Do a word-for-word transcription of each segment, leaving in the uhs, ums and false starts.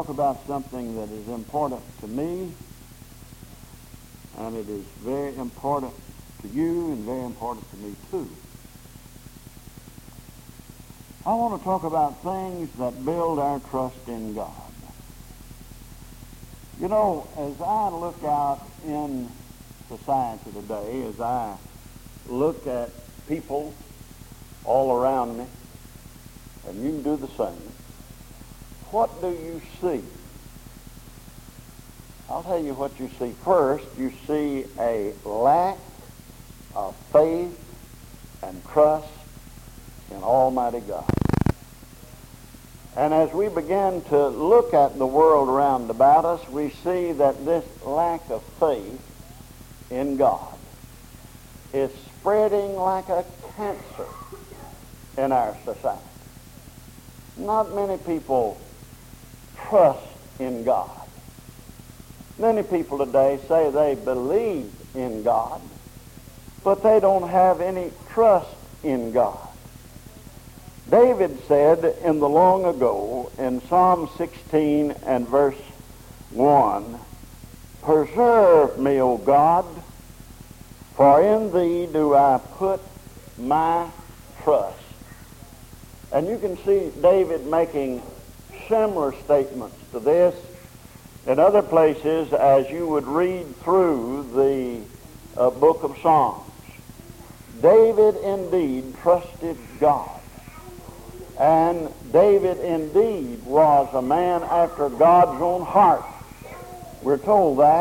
talk about something that is important to me, and it is very important to you and very important to me too. I want to talk about things that build our trust in God. You know, as I look out in society today, as I look at people all around me, and you can do the same, what do you see? I'll tell you what you see. First, you see a lack of faith and trust in Almighty God. And as we begin to look at the world around about us, we see that this lack of faith in God is spreading like a cancer in our society. Not many people trust in God. Many people today say they believe in God, but they don't have any trust in God. David said in the long ago in Psalm sixteen and verse one, "Preserve me, O God, for in thee do I put my trust." And you can see David making similar statements to this in other places as you would read through the uh, book of Psalms. David indeed trusted God. And David indeed was a man after God's own heart. We're told that.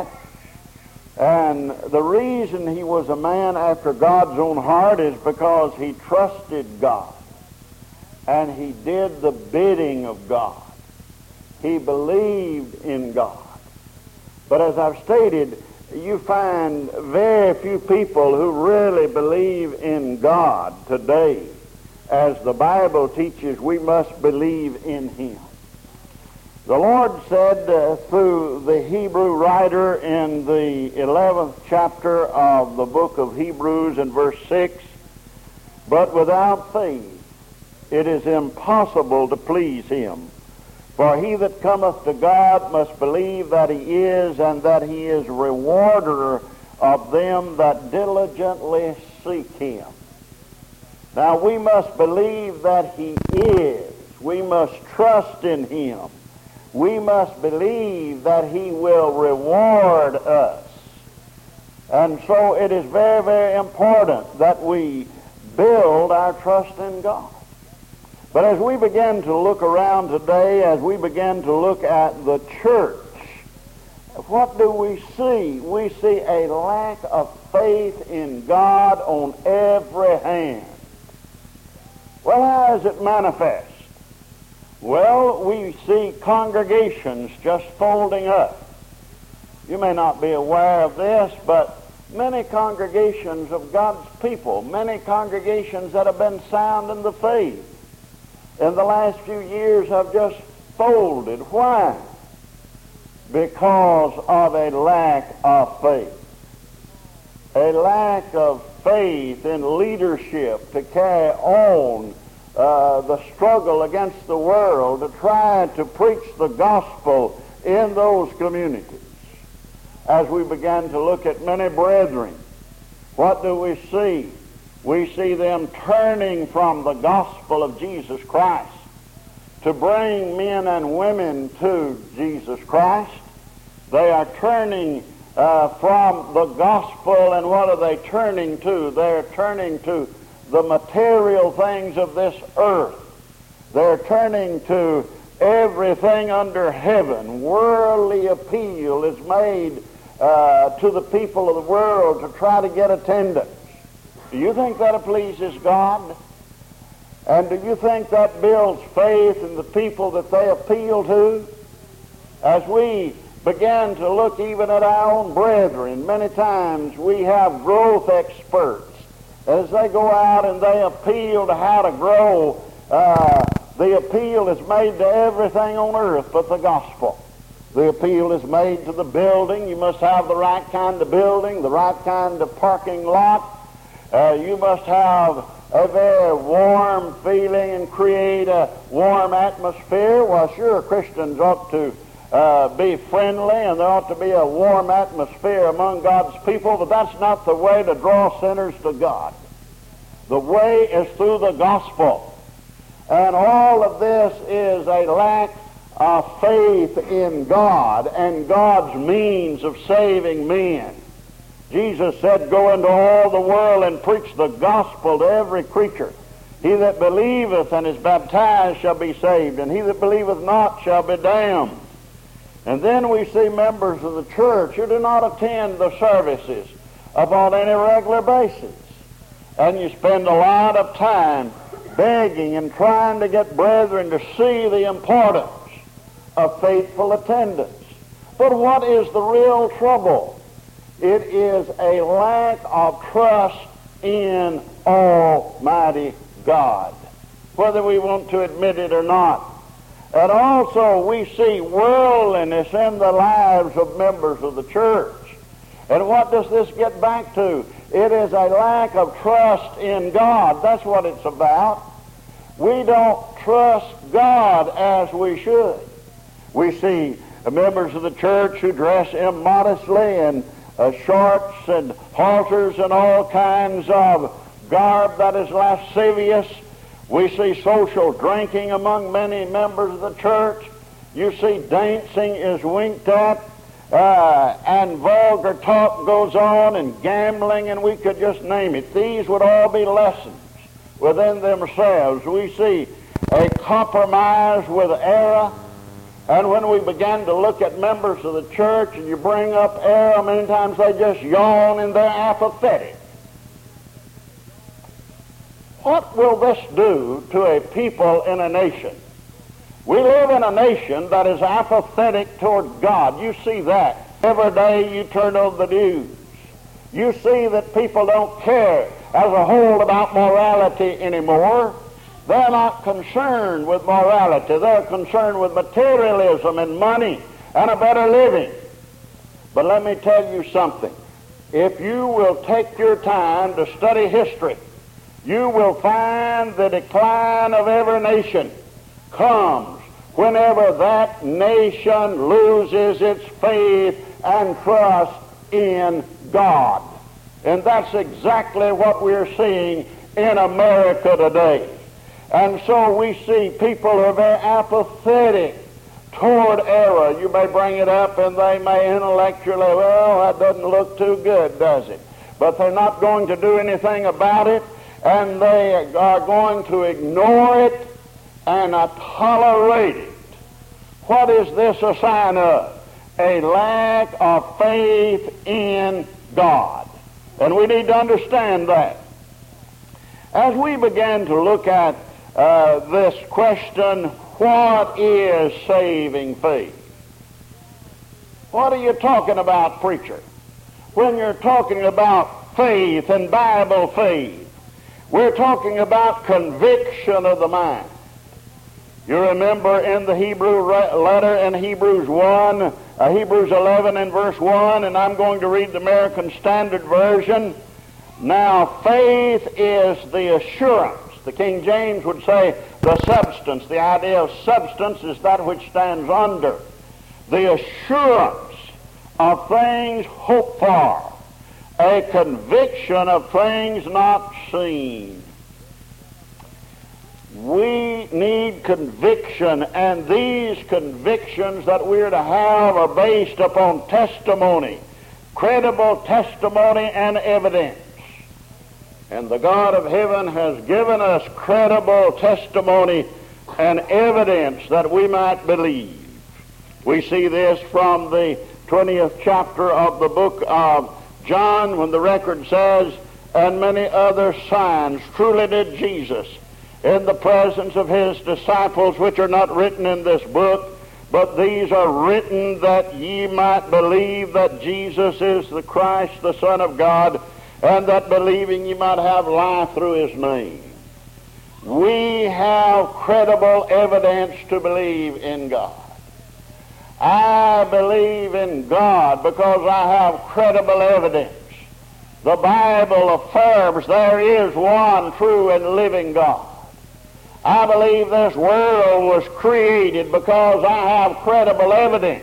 And the reason he was a man after God's own heart is because he trusted God. And he did the bidding of God. He believed in God. But as I've stated, you find very few people who really believe in God today. As the Bible teaches, we must believe in Him. The Lord said uh, through the Hebrew writer in the eleventh chapter of the book of Hebrews in verse six, "But without faith it is impossible to please Him. For he that cometh to God must believe that He is, and that He is rewarder of them that diligently seek Him." Now we must believe that He is. We must trust in Him. We must believe that He will reward us. And so it is very, very important that we build our trust in God. But as we begin to look around today, as we begin to look at the church, what do we see? We see a lack of faith in God on every hand. Well, how is it manifest? Well, we see congregations just folding up. You may not be aware of this, but many congregations of God's people, many congregations that have been sound in the faith, in the last few years have just folded. Why? Because of a lack of faith. A lack of faith in leadership to carry on uh, the struggle against the world, to try to preach the gospel in those communities. As we begin to look at many brethren, what do we see? We see them turning from the gospel of Jesus Christ to bring men and women to Jesus Christ. They are turning uh, from the gospel, and what are they turning to? They're turning to the material things of this earth. They're turning to everything under heaven. Worldly appeal is made uh, to the people of the world to try to get attendance. Do you think that pleases God? And do you think that builds faith in the people that they appeal to? As we begin to look even at our own brethren, many times we have growth experts. As they go out and they appeal to how to grow, uh, the appeal is made to everything on earth but the gospel. The appeal is made to the building. You must have the right kind of building, the right kind of parking lot. Uh, you must have a very warm feeling and create a warm atmosphere. Well, sure, Christians ought to uh, be friendly, and there ought to be a warm atmosphere among God's people, but that's not the way to draw sinners to God. The way is through the gospel. And all of this is a lack of faith in God and God's means of saving men. Jesus said, "Go into all the world and preach the gospel to every creature. He that believeth and is baptized shall be saved, and he that believeth not shall be damned." And then we see members of the church who do not attend the services upon any regular basis. And you spend a lot of time begging and trying to get brethren to see the importance of faithful attendance. But what is the real trouble? It is a lack of trust in Almighty God, whether we want to admit it or not. And also we see worldliness in the lives of members of the church. And what does this get back to? It is a lack of trust in God. That's what it's about. We don't trust God as we should. We see members of the church who dress immodestly in uh, shorts and halters and all kinds of garb that is lascivious. We see social drinking among many members of the church. You see dancing is winked at, uh, and vulgar talk goes on, and gambling, and we could just name it. These would all be lessons within themselves. We see a compromise with error, and when we begin to look at members of the church and you bring up error, many times they just yawn and they're apathetic. What will this do to a people in a nation? We live in a nation that is apathetic toward God. You see that. Every day you turn on the news. You see that people don't care as a whole about morality anymore. They're not concerned with morality. They're concerned with materialism and money and a better living. But let me tell you something. If you will take your time to study history, you will find the decline of every nation comes whenever that nation loses its faith and trust in God. And that's exactly what we're seeing in America today. And so we see people who are very apathetic toward error. You may bring it up and they may intellectually, well, that doesn't look too good, does it? But they're not going to do anything about it, and they are going to ignore it and uh, tolerate it. What is this a sign of? A lack of faith in God. And we need to understand that. As we began to look at uh, this question, what is saving faith? What are you talking about, preacher? When you're talking about faith and Bible faith, we're talking about conviction of the mind. You remember in the Hebrew letter in Hebrews one, uh, Hebrews eleven and verse one, and I'm going to read the American Standard Version. Now, faith is the assurance. The King James would say the substance. The idea of substance is that which stands under. The assurance of things hoped for, a conviction of things not seen. We need conviction, and these convictions that we're to have are based upon testimony, credible testimony and evidence. And the God of heaven has given us credible testimony and evidence that we might believe. We see this from the twentieth chapter of the book of John, when the record says, and many other signs truly did Jesus in the presence of his disciples, which are not written in this book, but these are written that ye might believe that Jesus is the Christ, the Son of God, and that believing ye might have life through his name. We have credible evidence to believe in God. I believe in God because I have credible evidence. The Bible affirms there is one true and living God. I believe this world was created because I have credible evidence.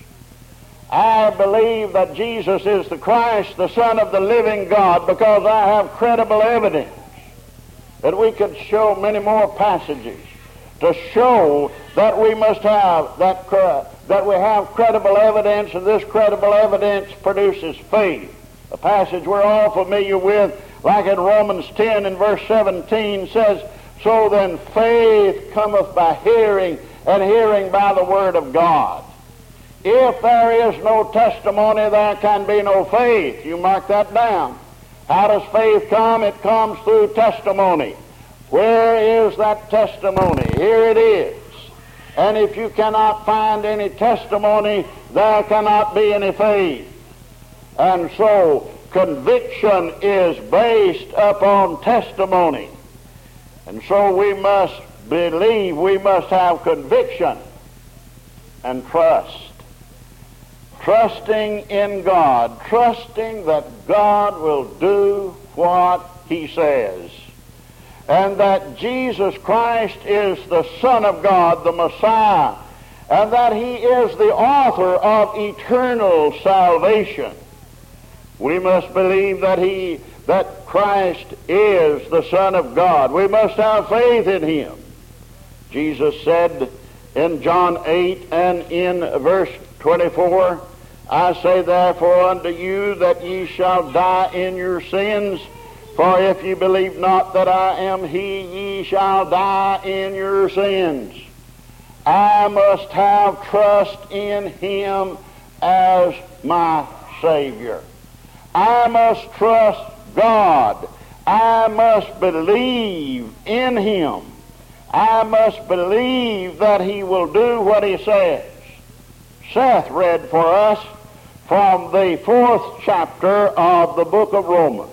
I believe that Jesus is the Christ, the Son of the living God, because I have credible evidence. That we could show many more passages to show that we must have that that we have credible evidence, and this credible evidence produces faith. A passage we're all familiar with, like in Romans ten and verse seventeen, says, "So then faith cometh by hearing, and hearing by the word of God." If there is no testimony, there can be no faith. You mark that down. How does faith come? It comes through testimony. Where is that testimony? Here it is. And if you cannot find any testimony, there cannot be any faith. And so conviction is based upon testimony. And so we must believe, we must have conviction and trust. Trusting in God, trusting that God will do what He says, and that Jesus Christ is the Son of God, the Messiah, and that He is the author of eternal salvation. We must believe that He, that Christ is the Son of God. We must have faith in Him. Jesus said in John eight and in verse twenty-four, "I say therefore unto you that ye shall die in your sins, for if ye believe not that I am He, ye shall die in your sins." I must have trust in Him as my Savior. I must trust God. I must believe in Him. I must believe that He will do what He says. Seth read for us from the fourth chapter of the book of Romans.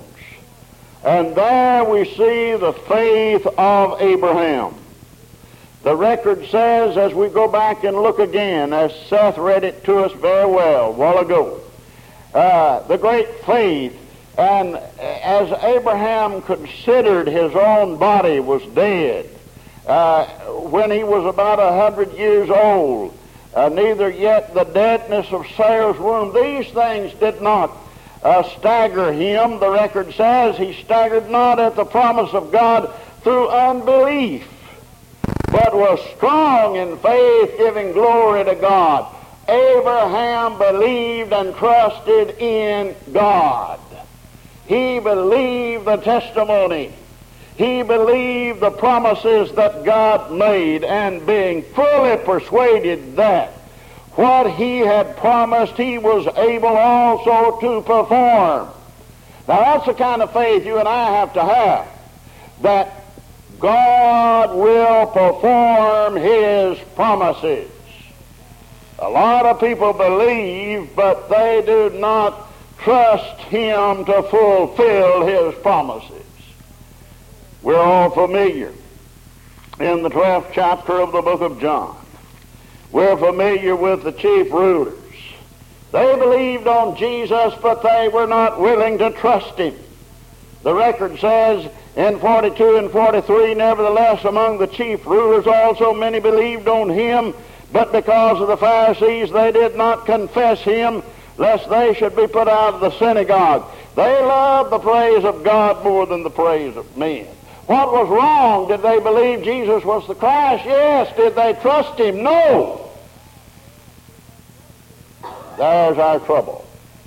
And there we see the faith of Abraham. The record says, as we go back and look again, as Seth read it to us very well a while ago, uh, the great faith, and as Abraham considered his own body was dead, uh, when he was about a hundred years old, Uh, neither yet the deadness of Sarah's womb. These things did not uh, stagger him. The record says he staggered not at the promise of God through unbelief, but was strong in faith, giving glory to God. Abraham believed and trusted in God. He believed the testimony. He believed the promises that God made, and being fully persuaded that what He had promised He was able also to perform. Now that's the kind of faith you and I have to have, that God will perform His promises. A lot of people believe, but they do not trust Him to fulfill His promises. We're all familiar in the twelfth chapter of the book of John. We're familiar with the chief rulers. They believed on Jesus, but they were not willing to trust Him. The record says in forty-two and forty-three, "Nevertheless, among the chief rulers also many believed on Him, but because of the Pharisees they did not confess Him, lest they should be put out of the synagogue." They loved the praise of God more than the praise of men. What was wrong? Did they believe Jesus was the Christ? Yes. Did they trust Him? No. There's our trouble.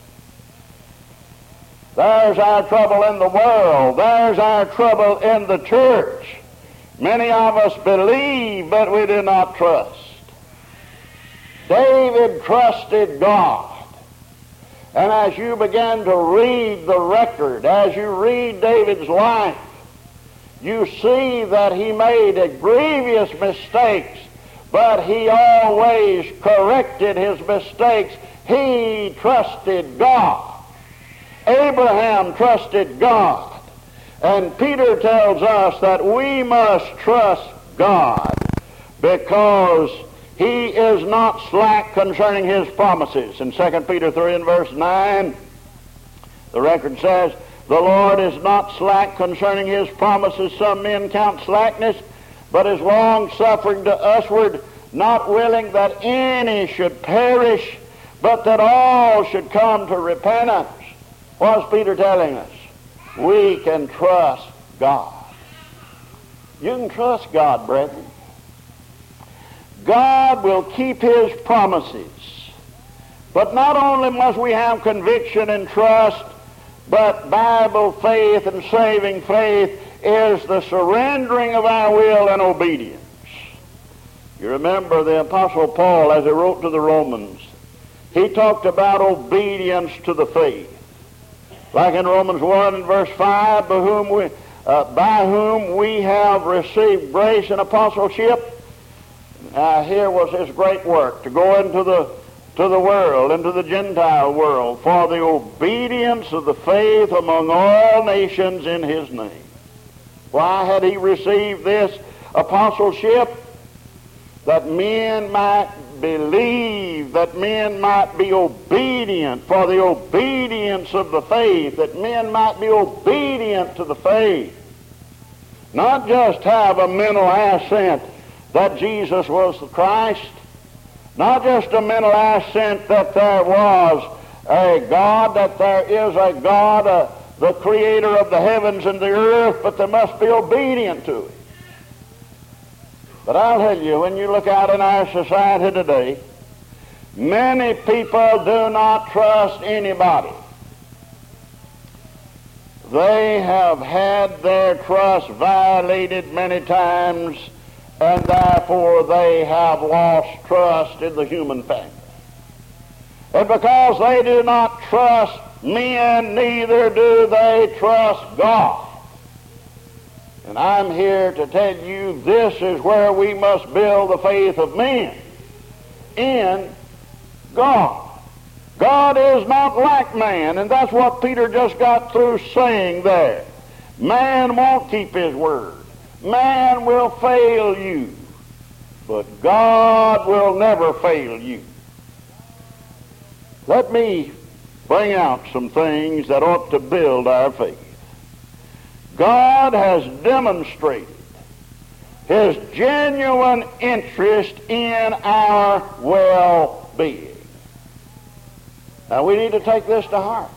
There's our trouble in the world. There's our trouble in the church. Many of us believe, but we do not trust. David trusted God. And as you begin to read the record, as you read David's life, you see that he made a grievous mistakes, but he always corrected his mistakes. He trusted God. Abraham trusted God. And Peter tells us that we must trust God because He is not slack concerning His promises. In Second Peter three and verse nine, the record says, "The Lord is not slack concerning His promises. Some men count slackness, but is long-suffering to usward, not willing that any should perish, but that all should come to repentance. What's Peter telling us? We can trust God. You can trust God, brethren. God will keep His promises. But not only must we have conviction and trust, but Bible faith and saving faith is the surrendering of our will and obedience. You remember the Apostle Paul, as he wrote to the Romans, he talked about obedience to the faith. Like in Romans one and verse five, by whom we, uh, by whom we have received grace and apostleship. Uh, here was his great work, to go into the to the world, into the Gentile world, for the obedience of the faith among all nations in His name. Why had he received this apostleship? That men might believe, that men might be obedient, for the obedience of the faith, that men might be obedient to the faith. Not just have a mental assent that Jesus was the Christ, not just a mental assent that there was a God, that there is a God, uh, the creator of the heavens and the earth, but they must be obedient to it. But I'll tell you, when you look out in our society today, many people do not trust anybody. They have had their trust violated many times, and therefore they have lost trust in the human family. And because they do not trust men, neither do they trust God. And I'm here to tell you, this is where we must build the faith of men, in God. God is not like man, and that's what Peter just got through saying there. Man won't keep his word. Man will fail you, but God will never fail you. Let me bring out some things that ought to build our faith. God has demonstrated His genuine interest in our well-being. Now we need to take this to heart.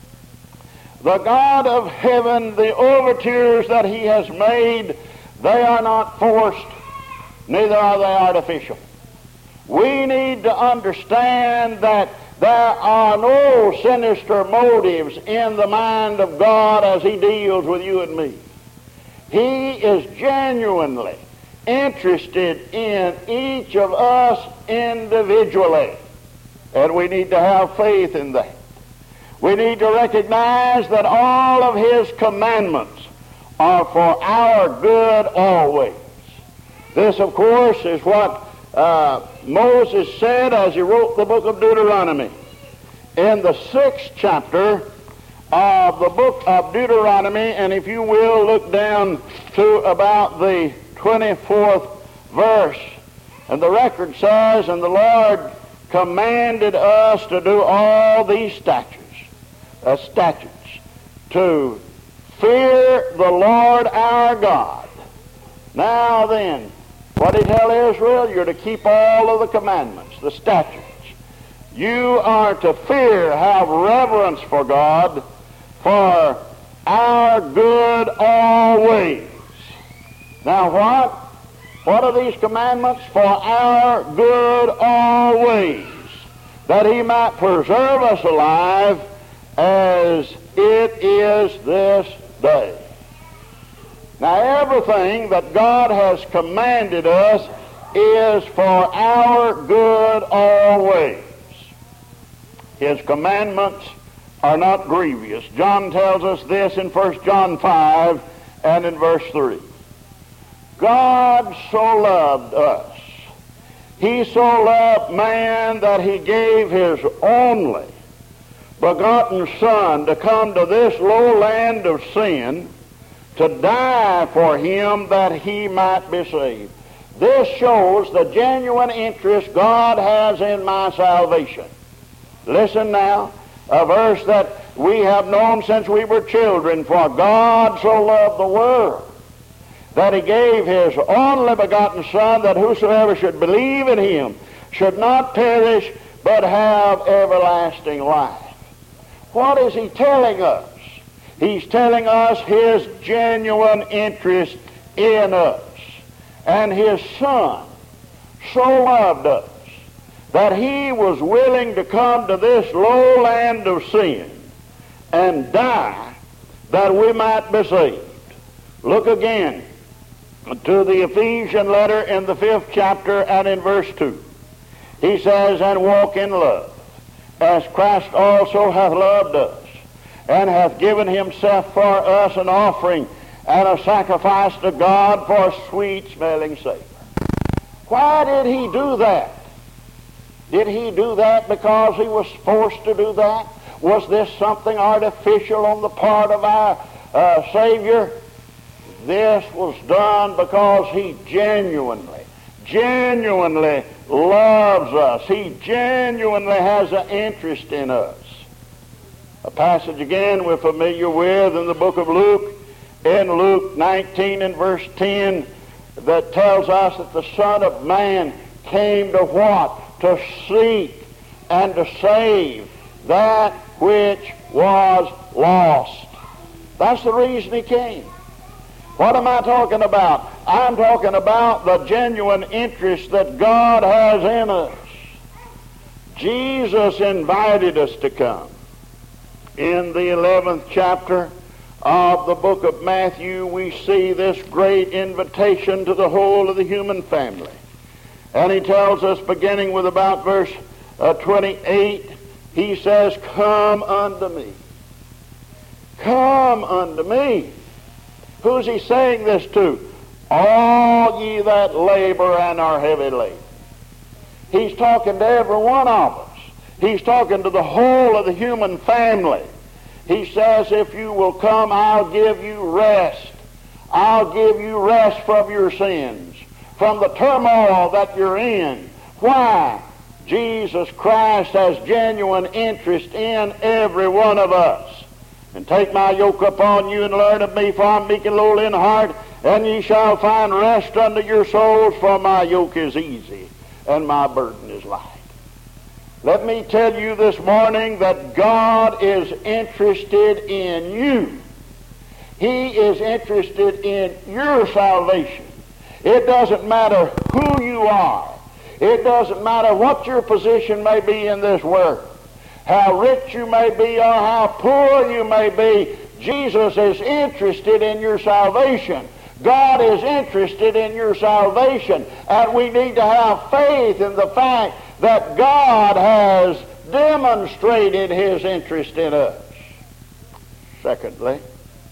The God of heaven, the overtures that He has made, they are not forced, neither are they artificial. We need to understand that there are no sinister motives in the mind of God as He deals with you and me. He is genuinely interested in each of us individually, and we need to have faith in that. We need to recognize that all of His commandments are for our good always. This, of course, is what uh, Moses said as he wrote the book of Deuteronomy. In the sixth chapter of the book of Deuteronomy, and if you will, look down to about the twenty-fourth verse. And the record says, and the Lord commanded us to do all these statutes, uh, statutes, to fear the Lord our God. Now then, what did He tell Israel? You're to keep all of the commandments, the statutes. You are to fear, have reverence for God, for our good always. Now what? What are these commandments? For our good always, that He might preserve us alive as it is this day. Now everything that God has commanded us is for our good always. His commandments are not grievous. John tells us this in First John five and in verse three. God so loved us. He so loved man that He gave His only begotten Son to come to this low land of sin, to die for him that he might be saved. This shows the genuine interest God has in my salvation. Listen now, a verse that we have known since we were children. For God so loved the world that he gave his only begotten Son, that whosoever should believe in him should not perish, but have everlasting life. What is he telling us? He's telling us his genuine interest in us. And his Son so loved us that he was willing to come to this low land of sin and die that we might be saved. Look again to the Ephesian letter in the fifth chapter and in verse two. He says, and walk in love, as Christ also hath loved us, and hath given himself for us an offering and a sacrifice to God for a sweet-smelling savor. Why did he do that? Did he do that because he was forced to do that? Was this something artificial on the part of our uh, Savior? This was done because he genuinely, genuinely loves us. He genuinely has an interest in us. A passage again we're familiar with in the book of Luke, in Luke nineteen and verse ten, that tells us that the Son of Man came to what? To seek and to save that which was lost. That's the reason he came. What am I talking about? I'm talking about the genuine interest that God has in us. Jesus invited us to come. In the eleventh chapter of the book of Matthew, we see this great invitation to the whole of the human family. And he tells us, beginning with about verse uh, twenty-eight, he says, come unto me. Come unto me. Who's he saying this to? All ye that labor and are heavy laden. He's talking to every one of us. He's talking to the whole of the human family. He says, if you will come, I'll give you rest. I'll give you rest from your sins, from the turmoil that you're in. Why? Jesus Christ has genuine interest in every one of us. And take my yoke upon you and learn of me, for I'm meek and lowly in heart, and ye shall find rest unto your souls, for my yoke is easy and my burden is light. Let me tell you this morning that God is interested in you. He is interested in your salvation. It doesn't matter who you are. It doesn't matter what your position may be in this world, how rich you may be or how poor you may be. Jesus is interested in your salvation. God is interested in your salvation. And we need to have faith in the fact that God has demonstrated his interest in us. Secondly,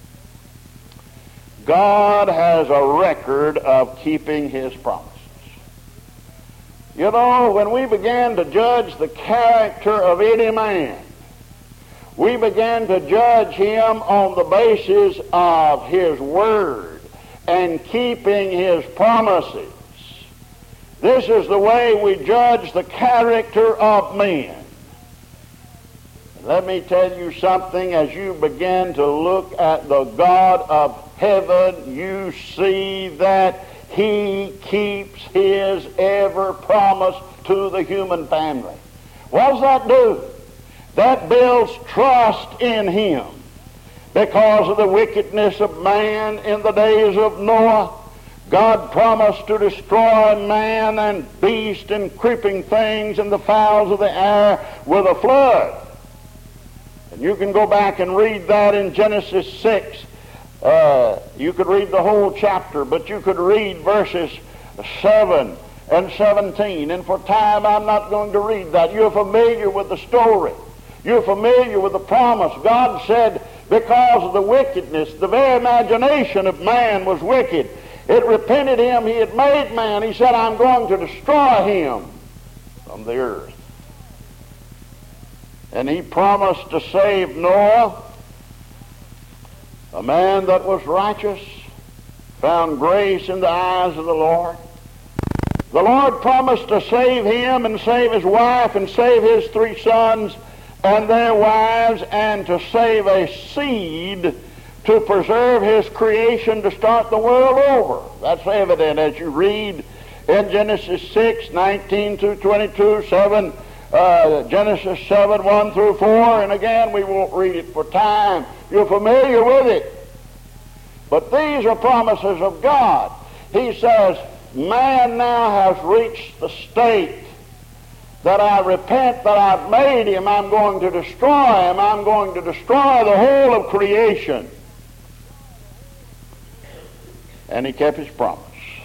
God has a record of keeping his promises. You know, when we began to judge the character of any man, we began to judge him on the basis of his word and keeping his promises. This is the way we judge the character of men. Let me tell you something. As you begin to look at the God of heaven, you see that he keeps his ever promise to the human family. What does that do? That builds trust in him. Because of the wickedness of man in the days of Noah, God promised to destroy man and beast and creeping things and the fowls of the air with a flood. And you can go back and read that in Genesis six. Uh, you could read the whole chapter, but you could read verses seven and seventeen. And for time, I'm not going to read that. You're familiar with the story. You're familiar with the promise. God said, because of the wickedness, the very imagination of man was wicked. It repented him. He had made man. He said, I'm going to destroy him from the earth. And he promised to save Noah, a man that was righteous, found grace in the eyes of the Lord. The Lord promised to save him and save his wife and save his three sons and their wives, and to save a seed to preserve his creation to start the world over. That's evident as you read in Genesis six, nineteen through twenty-two, seven, uh, Genesis seven, one through four, and again we won't read it for time. You're familiar with it. But these are promises of God. He says, man now has reached the state that I repent that I've made him. I'm going to destroy him. I'm going to destroy the whole of creation. And he kept his promise.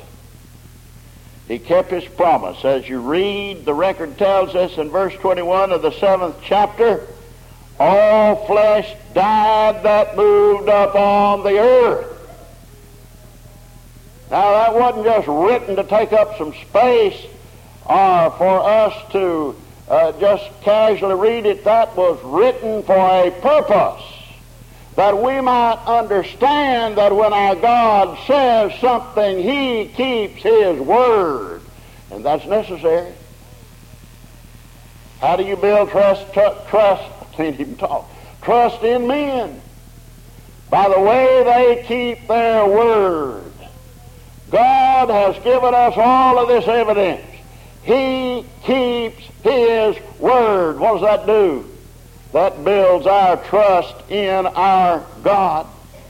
He kept his promise. As you read, the record tells us in verse twenty-one of the seventh chapter, all flesh died that moved upon the earth. Now that wasn't just written to take up some space or for us to uh, just casually read it. That was written for a purpose, that we might understand that when our God says something, he keeps his word. And that's necessary. How do you build trust? Tr- trust, I can't even talk. Trust in men. By the way they keep their word. God has given us all of this evidence. He keeps his word. What does that do? That builds our trust in our God.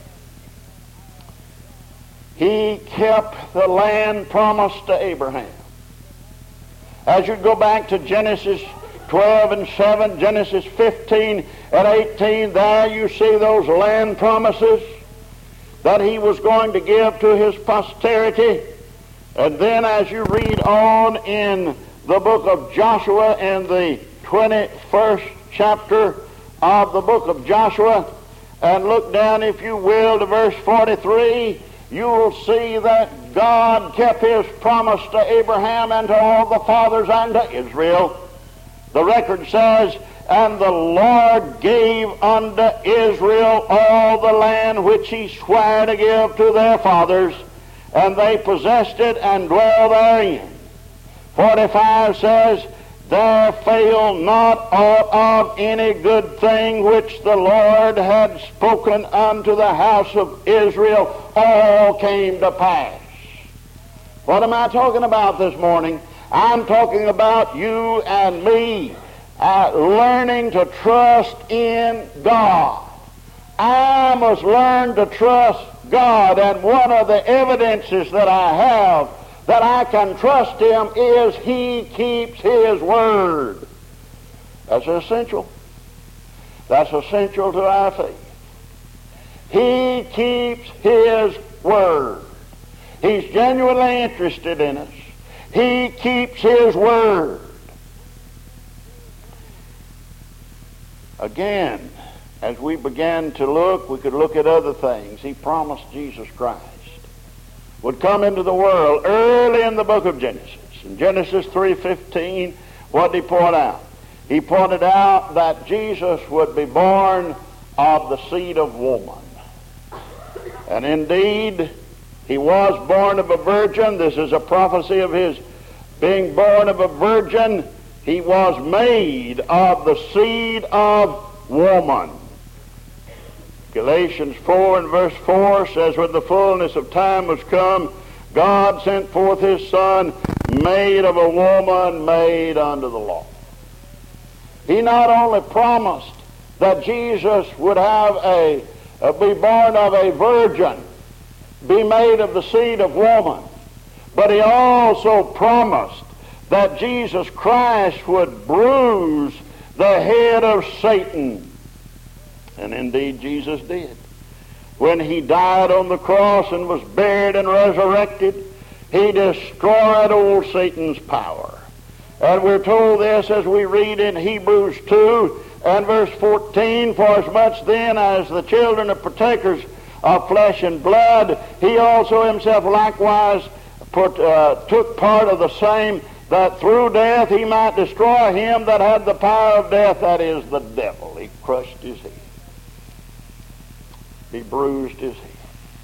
He kept the land promised to Abraham. As you go back to Genesis twelve and seven, Genesis fifteen and eighteen, there you see those land promises that he was going to give to his posterity. And then as you read on in the book of Joshua, in the twenty-first chapter of the book of Joshua, and look down, if you will, to verse forty-three, you will see that God kept his promise to Abraham and to all the fathers and to Israel. The record says, and the Lord gave unto Israel all the land which he sware to give to their fathers, and they possessed it and dwell therein. forty-five says, there failed not aught of any good thing which the Lord had spoken unto the house of Israel, all came to pass. What am I talking about this morning? I'm talking about you and me uh, learning to trust in God. I must learn to trust God, and one of the evidences that I have that I can trust him is he keeps his word. That's essential. That's essential to our faith. He keeps his word. He's genuinely interested in us. He keeps his word. Again, as we began to look, we could look at other things. He promised Jesus Christ would come into the world early in the book of Genesis. In Genesis three fifteen, what did he point out? He pointed out that Jesus would be born of the seed of woman. And indeed, he was born of a virgin. This is a prophecy of his being born of a virgin. He was made of the seed of woman. Galatians four and verse four says, when the fullness of time was come, God sent forth his Son, made of a woman, made under the law. He not only promised that Jesus would have a, uh, be born of a virgin, be made of the seed of woman, but he also promised that Jesus Christ would bruise the head of Satan. And indeed Jesus did. When he died on the cross and was buried and resurrected, he destroyed old Satan's power. And we're told this as we read in Hebrews two and verse fourteen, for as much then as the children are partakers of flesh and blood, he also himself likewise put, uh, took part of the same, that through death he might destroy him that had the power of death, that is, the devil. He crushed his head. He bruised his head.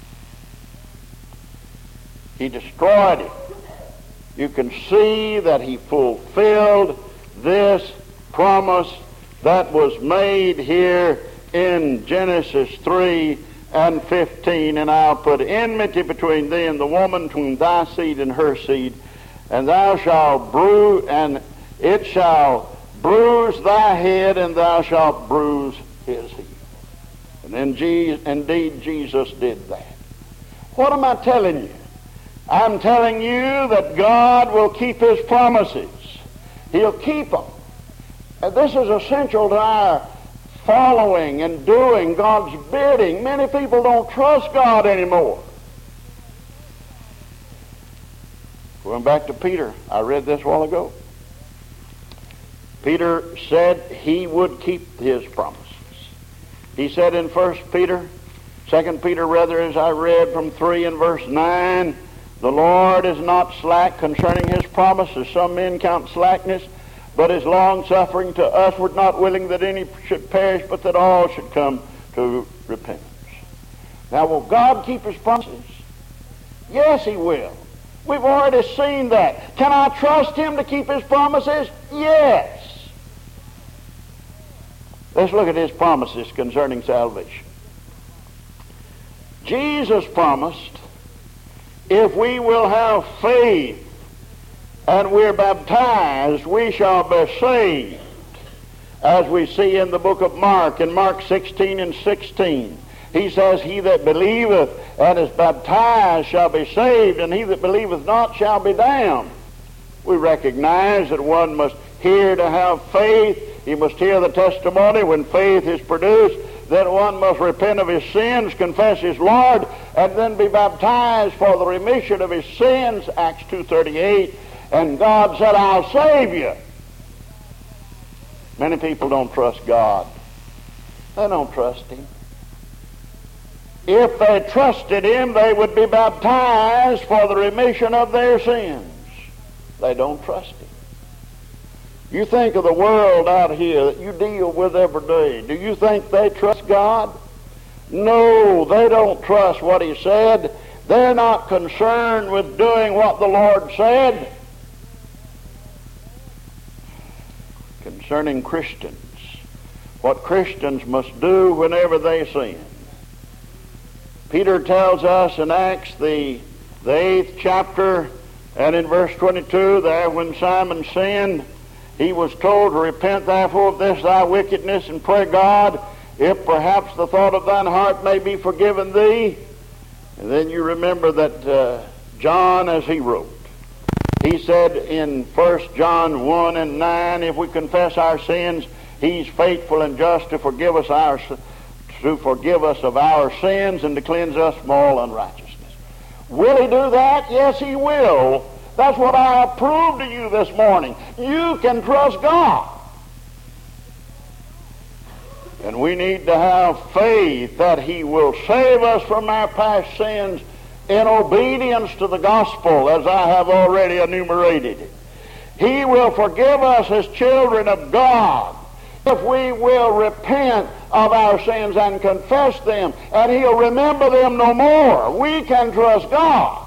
He destroyed it. You can see that he fulfilled this promise that was made here in Genesis three and fifteen, and I'll put enmity between thee and the woman, between thy seed and her seed, and thou shalt bruise, and it shall bruise thy head, and thou shalt bruise his heel. And then Je- indeed Jesus did that. What am I telling you? I'm telling you that God will keep his promises. He'll keep them. And this is essential to our following and doing God's bidding. Many people don't trust God anymore. Going back to Peter, I read this a while ago. Peter said he would keep his promises. He said in First Peter, Second Peter rather, as I read from three and verse nine, the Lord is not slack concerning his promise, as some men count slackness, but is long-suffering to usward, not willing that any should perish, but that all should come to repentance. Now, will God keep his promises? Yes, he will. We've already seen that. Can I trust him to keep his promises? Yes. Let's look at his promises concerning salvation. Jesus promised, if we will have faith and we're baptized, we shall be saved. As we see in the book of Mark, in Mark sixteen and sixteen, he says, he that believeth and is baptized shall be saved, and he that believeth not shall be damned. We recognize that one must hear to have faith. He must hear the testimony. When faith is produced, then one must repent of his sins, confess his Lord, and then be baptized for the remission of his sins, Acts two thirty-eight. And God said, I'll save you. Many people don't trust God. They don't trust him. If they trusted him, they would be baptized for the remission of their sins. They don't trust him. You think of the world out here that you deal with every day. Do you think they trust God? No, they don't trust what he said. They're not concerned with doing what the Lord said. Concerning Christians, what Christians must do whenever they sin. Peter tells us in Acts, the, the eighth chapter, and in verse twenty-two, there when Simon sinned, he was told to repent therefore of this thy wickedness, and pray God, if perhaps the thought of thine heart may be forgiven thee. And then you remember that uh, John, as he wrote, he said in First John one and nine, if we confess our sins, he's faithful and just to forgive us our to forgive us of our sins and to cleanse us from all unrighteousness. Will he do that? Yes, he will. That's what I have proved to you this morning. You can trust God. And we need to have faith that he will save us from our past sins in obedience to the gospel, as I have already enumerated. He will forgive us as children of God if we will repent of our sins and confess them, and he'll remember them no more. We can trust God.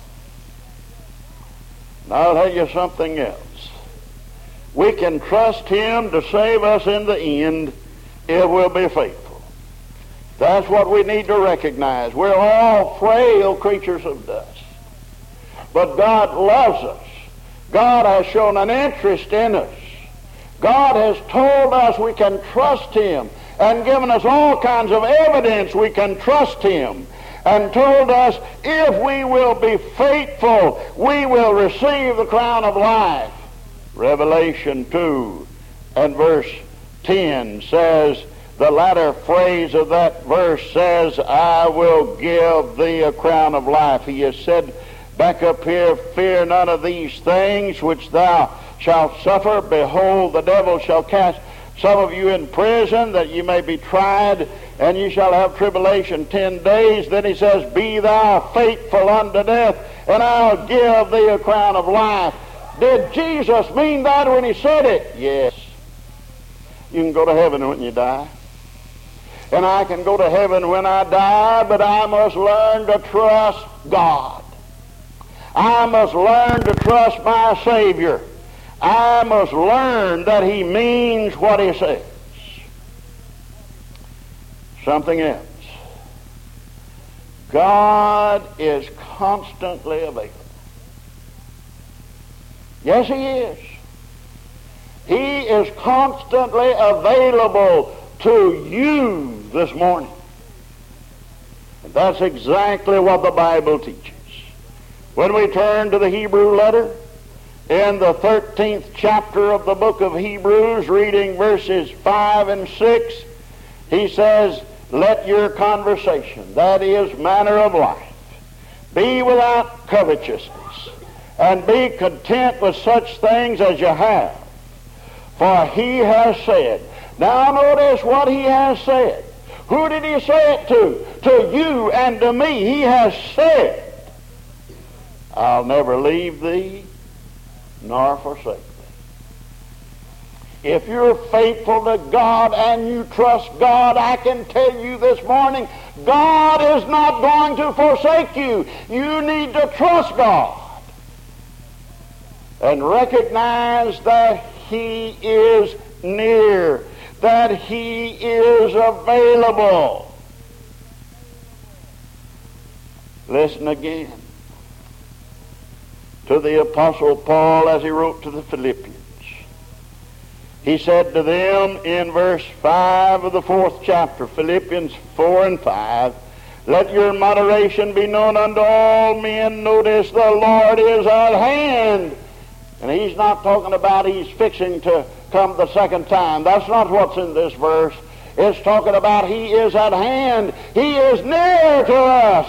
Now I'll tell you something else. We can trust him to save us in the end if we'll be faithful. That's what we need to recognize. We're all frail creatures of dust. But God loves us. God has shown an interest in us. God has told us we can trust him and given us all kinds of evidence we can trust him, and told us if we will be faithful, we will receive the crown of life. Revelation two and verse ten says, the latter phrase of that verse says, I will give thee a crown of life. He has said back up here, fear none of these things which thou shalt suffer. Behold, the devil shall cast some of you in prison that you may be tried, and you shall have tribulation ten days. Then he says, be thou faithful unto death, and I'll give thee a crown of life. Did Jesus mean that when he said it? Yes. You can go to heaven when you die. And I can go to heaven when I die, but I must learn to trust God. I must learn to trust my Savior. I must learn that he means what he says. Something else. God is constantly available. Yes, He is. He is constantly available to you this morning. And that's exactly what the Bible teaches. When we turn to the Hebrew letter, in the thirteenth chapter of the book of Hebrews, reading verses five and six, he says, let your conversation, that is, manner of life, be without covetousness, and be content with such things as you have. For he has said, now notice what he has said. Who did he say it to? To you and to me. He has said, I'll never leave thee nor forsake thee. If you're faithful to God and you trust God, I can tell you this morning, God is not going to forsake you. You need to trust God and recognize that He is near, that He is available. Listen again to the Apostle Paul as he wrote to the Philippians. He said to them in verse five of the fourth chapter, Philippians four and five, let your moderation be known unto all men. Notice the Lord is at hand. And he's not talking about he's fixing to come the second time. That's not what's in this verse. It's talking about he is at hand. He is near to us.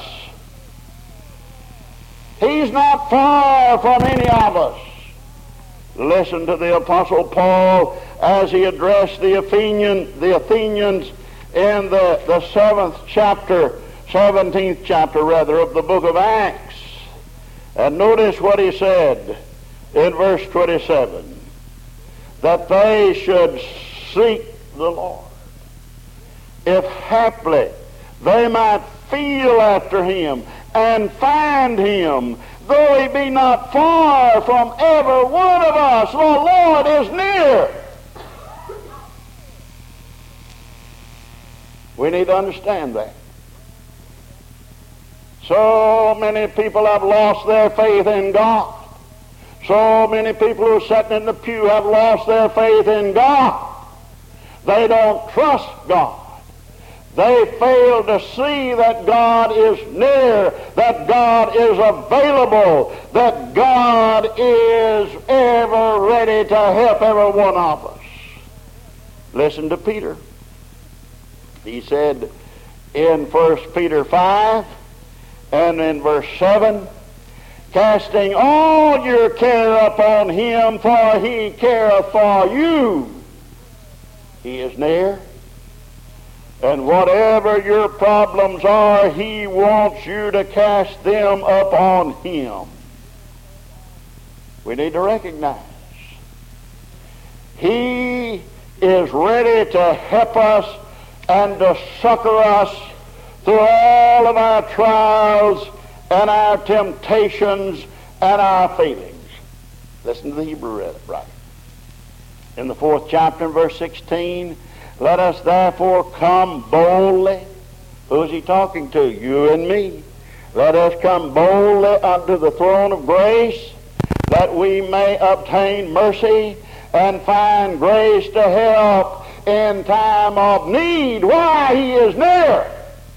He's not far from any of us. Listen to the Apostle Paul as he addressed the Athenian, the Athenians in the, the seventh chapter, seventeenth chapter rather, of the book of Acts. And notice what he said in verse twenty-seven, that they should seek the Lord, if haply they might feel after Him and find Him, though He be not far from every one of us. The Lord is near. We need to understand that. So many people have lost their faith in God. So many people who are sitting in the pew have lost their faith in God. They don't trust God. They fail to see that God is near, that God is available, that God is ever ready to help every one of us. Listen to Peter. He said in First Peter five and in verse seven, casting all your care upon Him, for He careth for you. He is near. And whatever your problems are, He wants you to cast them upon Him. We need to recognize He is ready to help us and to succor us through all of our trials and our temptations and our failings. Listen to the Hebrew writer. In the fourth chapter, verse sixteen, let us therefore come boldly. Who's he talking to? You and me. Let us come boldly unto the throne of grace, that we may obtain mercy and find grace to help in time of need. Why? He is near.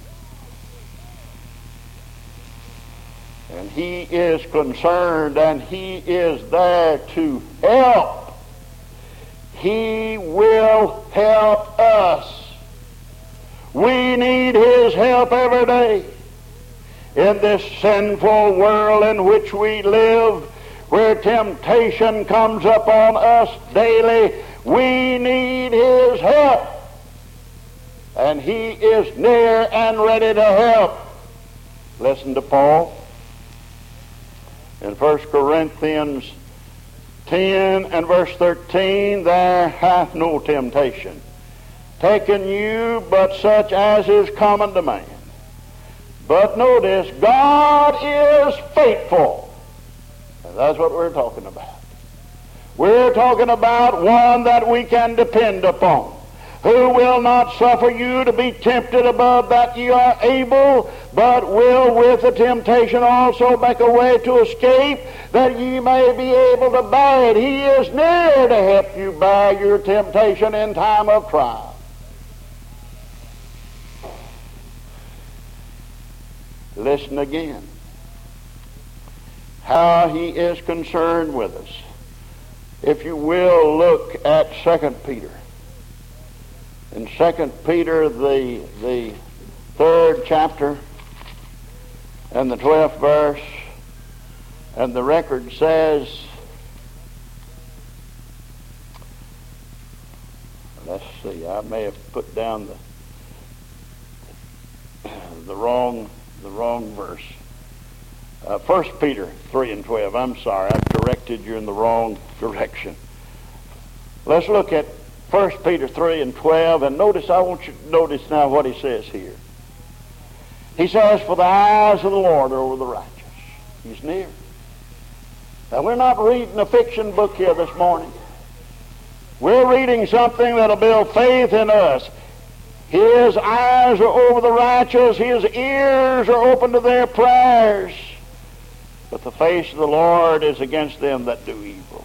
And He is concerned, and He is there to help. He will help us. We need His help every day. In this sinful world in which we live, where temptation comes upon us daily, we need His help. And He is near and ready to help. Listen to Paul. In First Corinthians ten and verse thirteen, there hath no temptation taken you but such as is common to man. But notice, God is faithful. And that's what we're talking about. We're talking about one that we can depend upon. who will not suffer you to be tempted above that ye are able, but will with the temptation also make a way to escape, that ye may be able to bear it. He is near to help you bear your temptation in time of trial. Listen again. How he is concerned with us. If you will, look at Second Peter. In Second Peter, the, the third chapter and the twelfth verse, and the record says, let's see, I may have put down the the wrong the wrong verse. Uh, First Peter three and twelve. I'm sorry, I've corrected you in the wrong direction. Let's look at First Peter three and twelve, and notice, I want you to notice now what he says here. He says, for the eyes of the Lord are over the righteous. He's near. Now, we're not reading a fiction book here this morning. We're reading something that'll build faith in us. His eyes are over the righteous. His ears are open to their prayers. But the face of the Lord is against them that do evil.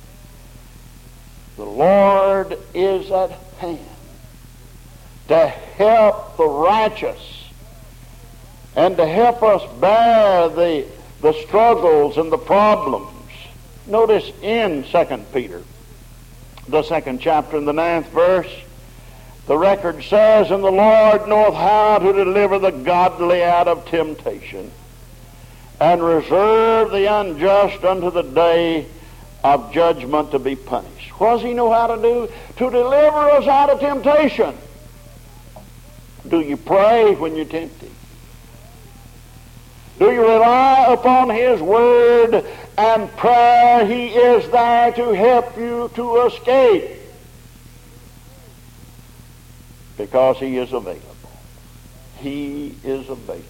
The Lord is at hand to help the righteous and to help us bear the, the struggles and the problems. Notice in Second Peter, the second chapter and the ninth verse, the record says, and the Lord knoweth how to deliver the godly out of temptation, and reserve the unjust unto the day of judgment to be punished. What does he know how to do? To deliver us out of temptation. Do you pray when you're tempted? Do you rely upon his word and prayer? He is there to help you to escape, because he is available. He is available.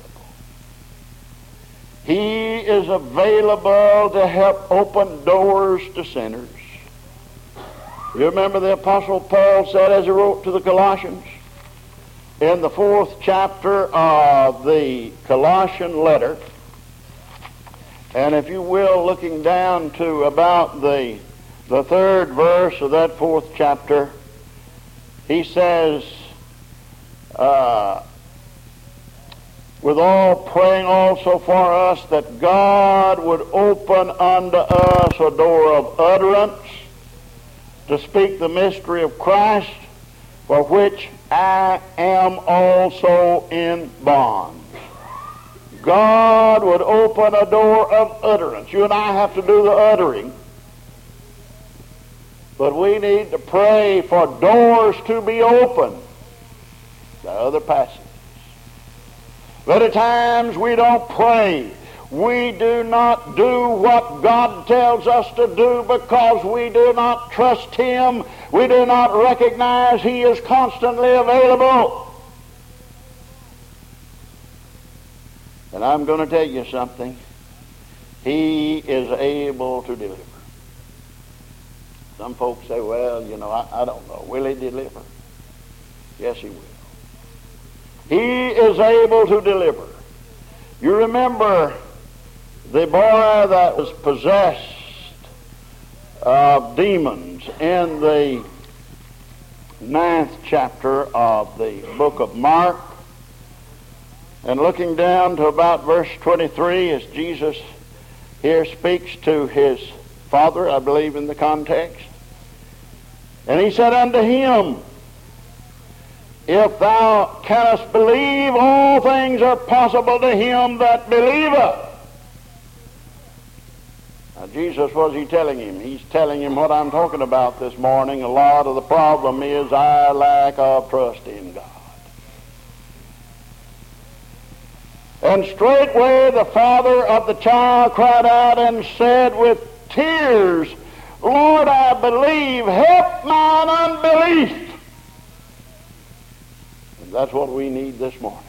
He is available to help open doors to sinners. You remember the Apostle Paul said, as he wrote to the Colossians, in the fourth chapter of the Colossian letter, and if you will, looking down to about the, the third verse of that fourth chapter, he says, uh, with all praying also for us, that God would open unto us a door of utterance to speak the mystery of Christ, for which I am also in bonds. God would open a door of utterance. You and I have to do the uttering. But we need to pray for doors to be opened. The other passages. Many times we don't pray. We do not do what God tells us to do because we do not trust him. We do not recognize he is constantly available. And I'm going to tell you something. He is able to deliver. Some folks say, well, you know, I, I don't know. Will he deliver? Yes, he will. He is able to deliver. You remember the boy that was possessed of demons in the ninth chapter of the book of Mark. And looking down to about verse twenty-three, as Jesus here speaks to his father, I believe in the context. And he said unto him, if thou canst believe, all things are possible to him that believeth. Now, Jesus, what is he telling him? He's telling him what I'm talking about this morning. A lot of the problem is our lack of trust in God. And straightway the father of the child cried out and said with tears, Lord, I believe, help mine unbelief. And that's what we need this morning.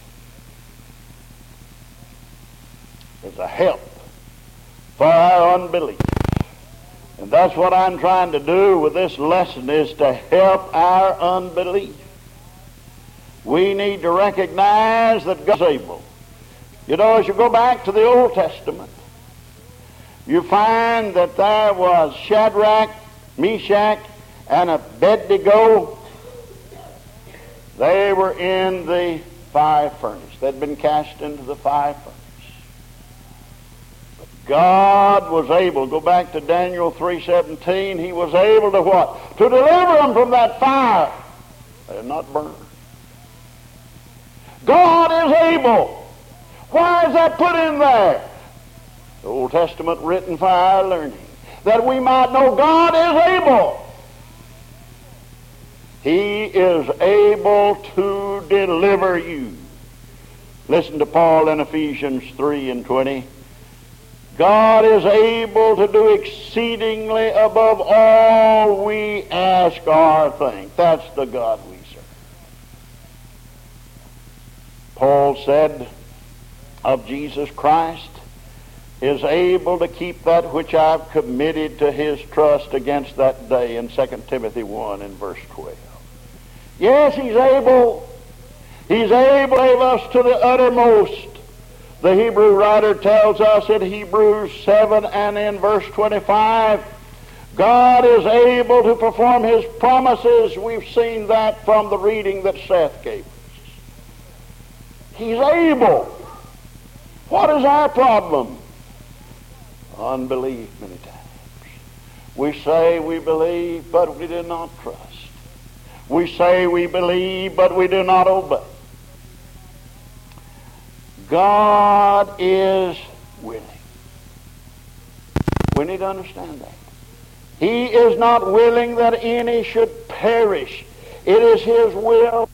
It's a help for our unbelief. And that's what I'm trying to do with this lesson, is to help our unbelief. We need to recognize that God's able. You know, as you go back to the Old Testament, you find that there was Shadrach, Meshach, and Abednego. They were in the fire furnace. They'd been cast into the fire furnace. But God was able, go back to Daniel three seventeen, he was able to what? To deliver them from that fire. They had not burned. God is able. Why is that put in there? The Old Testament written for our learning, that we might know God is able. He is able to deliver you. Listen to Paul in Ephesians three and twenty. God is able to do exceedingly above all we ask or think. That's the God we serve. Paul said of Jesus Christ, is able to keep that which I've committed to his trust against that day, in Second Timothy one and verse twelve. Yes, he's able. He's able to save us to the uttermost. The Hebrew writer tells us in Hebrews seven and in verse twenty-five, God is able to perform his promises. We've seen that from the reading that Seth gave us. He's able. What is our problem? Unbelief many times. We say we believe, but we do not trust. We say we believe, but we do not obey. God is willing. We need to understand that. He is not willing that any should perish. It is his will